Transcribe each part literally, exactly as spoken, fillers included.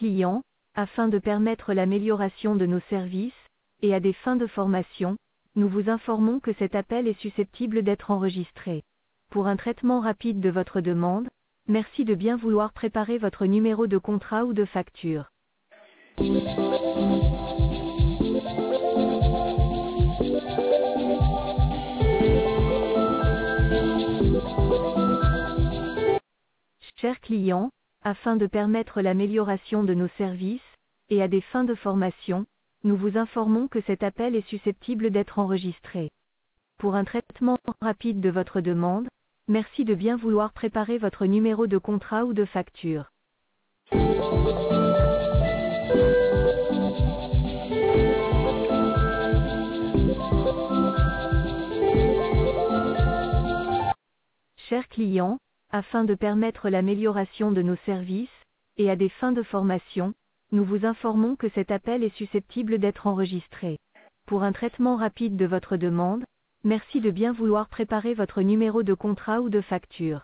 client, afin de permettre l'amélioration de nos services, et à des fins de formation, nous vous informons que cet appel est susceptible d'être enregistré. Pour un traitement rapide de votre demande, merci de bien vouloir préparer votre numéro de contrat ou de facture. Chers clients, afin de permettre l'amélioration de nos services, et à des fins de formation, nous vous informons que cet appel est susceptible d'être enregistré. Pour un traitement rapide de votre demande, merci de bien vouloir préparer votre numéro de contrat ou de facture. Chers clients, afin de permettre l'amélioration de nos services, et à des fins de formation, nous vous informons que cet appel est susceptible d'être enregistré. Pour un traitement rapide de votre demande, merci de bien vouloir préparer votre numéro de contrat ou de facture.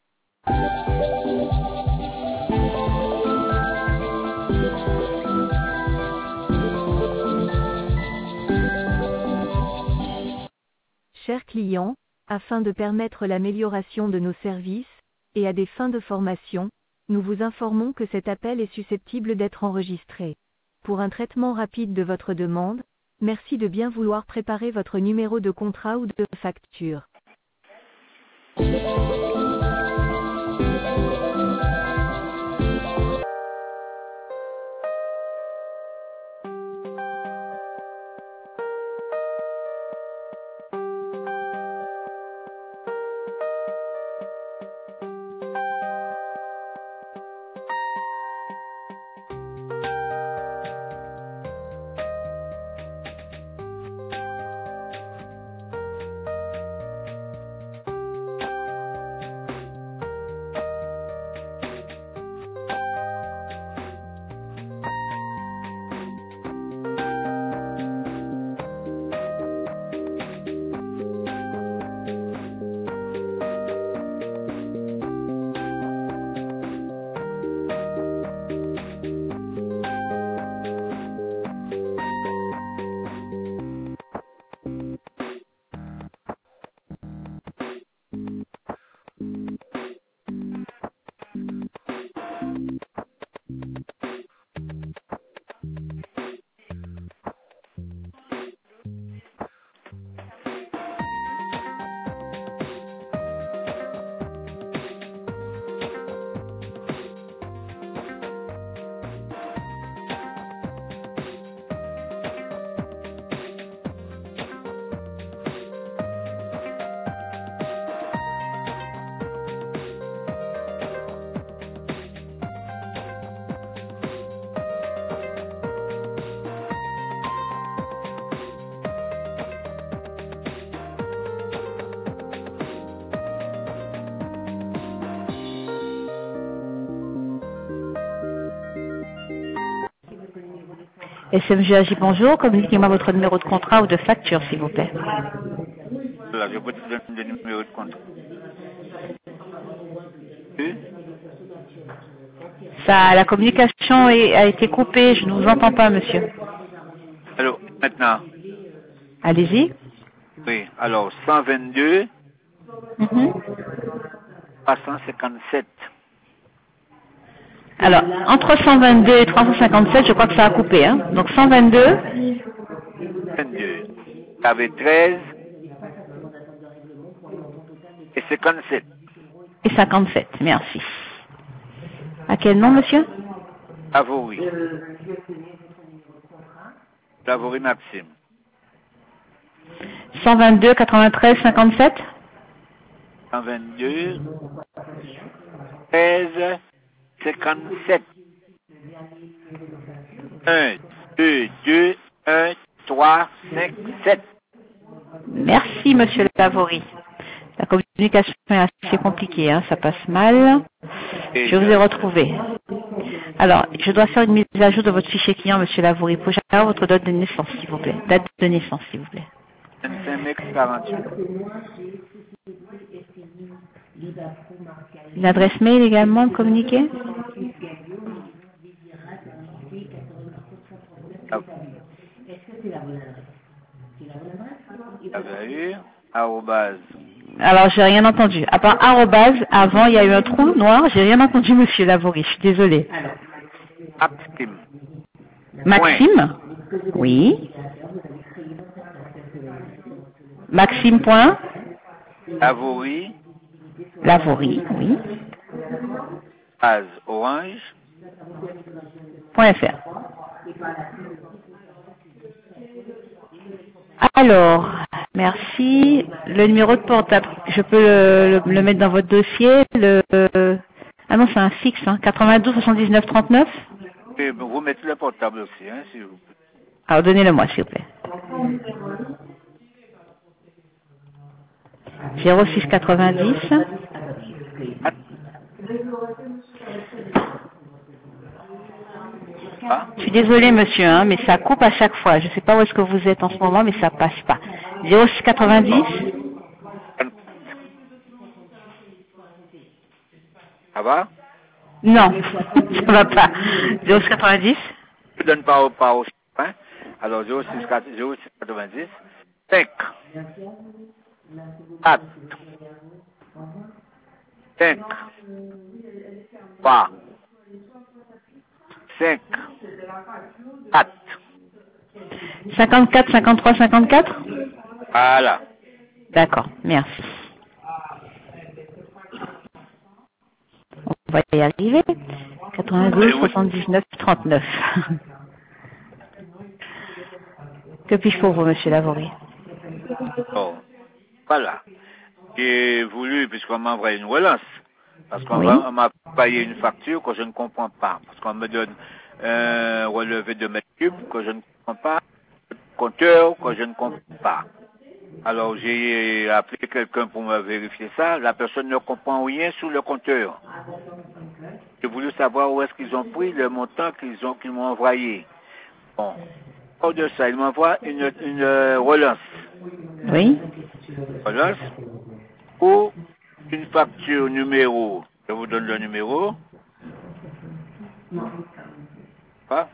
Chers clients, afin de permettre l'amélioration de nos services, et à des fins de formation, nous vous informons que cet appel est susceptible d'être enregistré. Pour un traitement rapide de votre demande, merci de bien vouloir préparer votre numéro de contrat ou de facture. S M G A J, bonjour. Communiquez-moi votre numéro de contrat ou de facture, s'il vous plaît. Là, je peux te donner le numéro de contrat. Ça, la communication est- a été coupée. Je ne vous entends pas, monsieur. Alors, maintenant, Allez-y. oui, alors cent vingt-deux, Mhm. trois cent cinquante-sept. Alors, entre cent vingt-deux et trois cent cinquante-sept, je crois que ça a coupé. Hein. Donc cent vingt-deux vingt-deux. Il y avait treize et cinquante-sept. et cinquante-sept. Merci. À quel nom, monsieur? Favori. Favori Maxime. cent vingt-deux, quatre-vingt-treize, cinquante-sept. cent vingt-deux, treize, cinquante-sept. un, deux, deux, un, trois, cinq, sept. Merci, monsieur Lavori. La communication est assez compliquée, hein, ça passe mal. Et Je vous ai retrouvé. Alors, je dois faire une mise à jour de votre fichier client, monsieur Lavori. Pouvez-vous avoir votre date de naissance, s'il vous plaît? Date de naissance, s'il vous plaît. vingt-cinq mai quarante-huit. L'adresse mail également communiquée? Avez eu arrobase. Alors, j'ai rien entendu. À part arrobase, avant, il y a eu un trou noir. J'ai rien entendu, monsieur Lavoury. Je suis désolée. Maxime. Maxime? Oui. Maxime point? Lavoury. Lavoury, oui. Base orange. Point F R. Alors, merci. Le numéro de portable, je peux le, le, le mettre dans votre dossier. Le, euh, ah non, c'est un fixe, hein, quatre-vingt-douze soixante-dix-neuf trente-neuf. Et vous mettez le portable aussi, hein, s'il vous plaît. Alors, donnez-le-moi, s'il vous plaît. zéro six quatre-vingt-dix. Ah. Je suis désolée, monsieur, hein, mais ça coupe à chaque fois. Je ne sais pas où est-ce que vous êtes en ce moment, mais ça passe pas. zéro six quatre-vingt-dix. Ça va? Non, ça va pas. zéro six quatre-vingt-dix. Je ne donne pas au pas au hein? Alors zéro six quatre-vingt-dix. cinq. quatre. cinq. trois. cinq. quatre. cinquante-quatre, cinquante-trois, cinquante-quatre. Voilà. D'accord, merci. On va y arriver. quatre-vingt-douze, soixante-dix-neuf, trente-neuf. Que puis-je pour vous, monsieur Lavoury? Bon, voilà. J'ai voulu, puisqu'on m'a envoyé une relance, parce qu'on Oui. va- on m'a payé une facture que je ne comprends pas, parce qu'on me donne un relevé de mètres cubes que je ne comprends pas, un compteur que je ne comprends pas. Alors j'ai appelé quelqu'un pour me vérifier ça, la personne ne comprend rien sur le compteur. J'ai voulu savoir où est-ce qu'ils ont pris le montant qu'ils ont qu'ils m'ont envoyé. Bon, hors de ça, ils m'envoient une, une euh, relance. Oui. Relance ou une facture numéro. Je vous donne le numéro. Pas.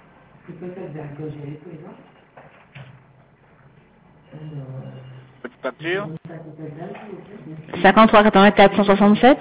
Petite facture. cinquante-trois, quatre-vingt-quatre, cent soixante-sept.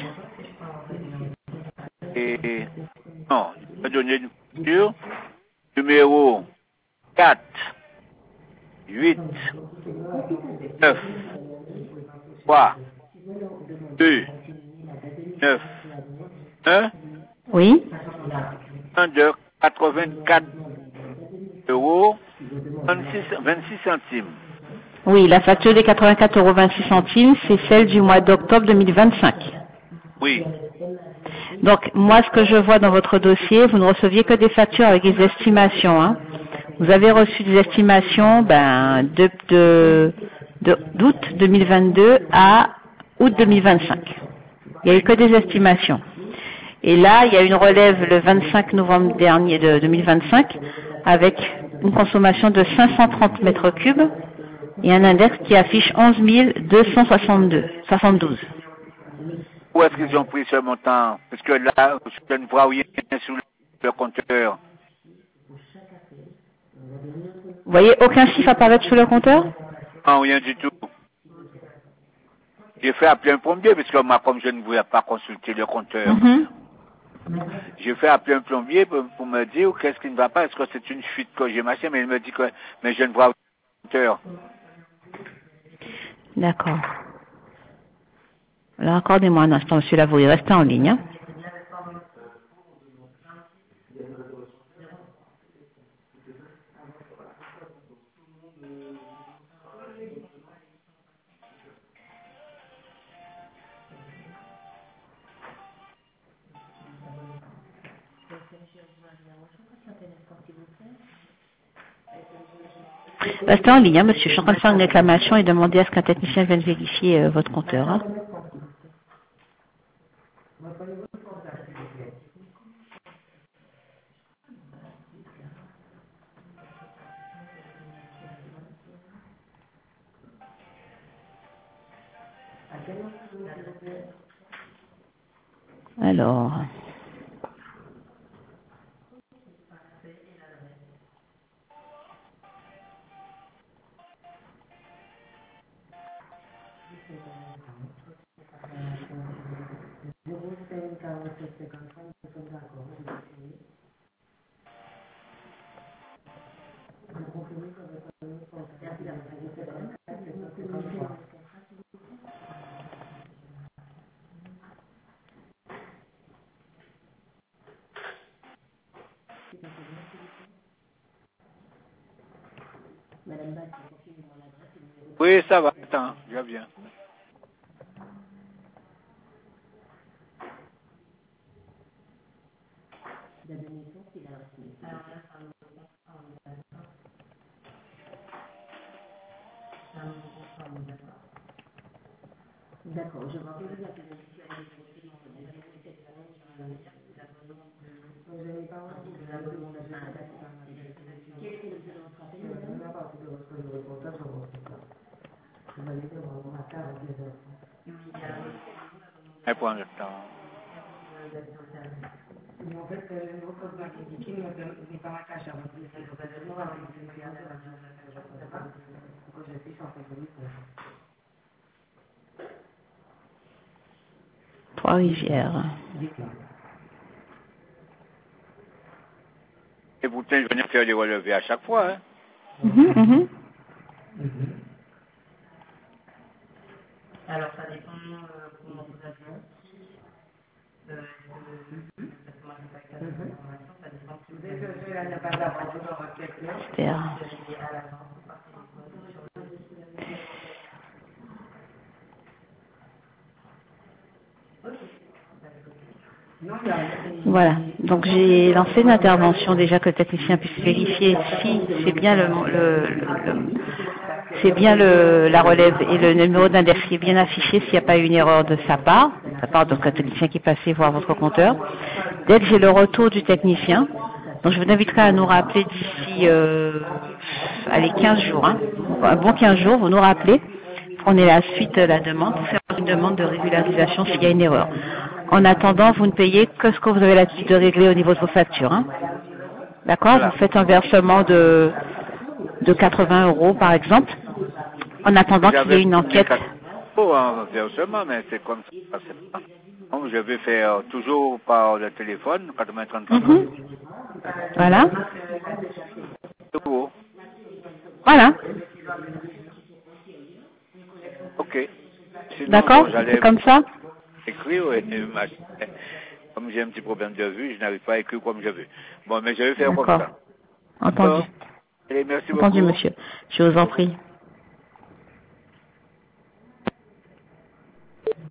Et non, je vais donner une facture. Numéro quatre, huit, neuf, trois, deux, neuf, un, Oui. un de quatre-vingt-quatre euros, vingt-six, vingt-six centimes. Oui, la facture des quatre-vingt-quatre euros vingt-six centimes, c'est celle du mois d'octobre deux mille vingt-cinq. Oui. Donc, moi, ce que je vois dans votre dossier, vous ne receviez que des factures avec des estimations. Hein. Vous avez reçu des estimations ben, de, de, de- d'août deux mille vingt-deux à août deux mille vingt-cinq. Il n'y a eu que des estimations. Et là, il y a une relève le vingt-cinq novembre dernier de deux mille vingt-cinq avec une consommation de cinq cent trente mètres cubes et un index qui affiche onze mille deux cent soixante-douze. Où est-ce qu'ils ont pris ce montant? Parce que là, je ne vois rien sur le compteur. Vous voyez aucun chiffre apparaître sur le compteur? Non, rien du tout. J'ai fait appeler un plombier, parce que moi, comme je ne voulais pas consulter le compteur, Mm-hmm. j'ai fait appeler un plombier pour, pour me dire qu'est-ce qui ne va pas, est-ce que c'est une fuite que j'ai machin, mais il me dit que mais je ne vois aucun compteur. D'accord. Alors, accordez-moi un instant, monsieur Lavoury, restez en ligne. Hein. Restez en ligne, hein, monsieur. Je suis en train de faire une réclamation et demander à ce qu'un technicien vienne vérifier euh, votre compteur. Hein. Alors. Oui, ça va. Attends, je viens. D'accord, je vois que vous avez Elle prend le temps. En fait, votre marketing n'est pas ma tâche à votre laisser le raisonnement avec les clients de la pour que je puisse en faire une. Trois-Rivières. Et pourtant, je venais faire des relevés à chaque fois. Hein. Mhm, mhm. Alors, ça dépend euh, comment vous avez aussi. Euh, euh, parce que moi, je n'ai pas eu d'information, ça dépend si vous avez que je n'ai pas d'avance dans votre question. Super. À l'avance, par téléphone, sur le site. Voilà. Donc j'ai lancé une intervention déjà que le technicien puisse vérifier si c'est bien le, le, le- le- c'est bien le, la relève et le numéro d'index qui est bien affiché s'il n'y a pas eu une erreur de sa part, de sa part donc un technicien qui est passé voir votre compteur. Dès que j'ai le retour du technicien, donc je vous inviterai à nous rappeler d'ici euh, allez quinze jours, hein, un bon quinze jours, vous nous rappelez. On est la suite de la demande pour faire une demande de régularisation s'il y a une erreur. En attendant, vous ne payez que ce que vous avez l'habitude de régler au niveau de vos factures. Hein. D'accord. Voilà. Vous faites un versement de, de quatre-vingts euros par exemple, en attendant qu'il y ait une enquête. Pour un versement, mais c'est comme ça. C'est pas. Donc, je vais faire toujours par le téléphone, quatre-vingts trente. Mhm. Voilà. Toujours. Voilà. Ok. Sinon, D'accord. bon, C'est j'allais comme ça. écrire et ma- comme j'ai un petit problème de vue, je n'arrive pas à écrire comme je veux. Bon, mais je vais faire comme D'accord. ça. Entendu. D'accord. Allez, merci Entendu, beaucoup. monsieur. Je vous en prie.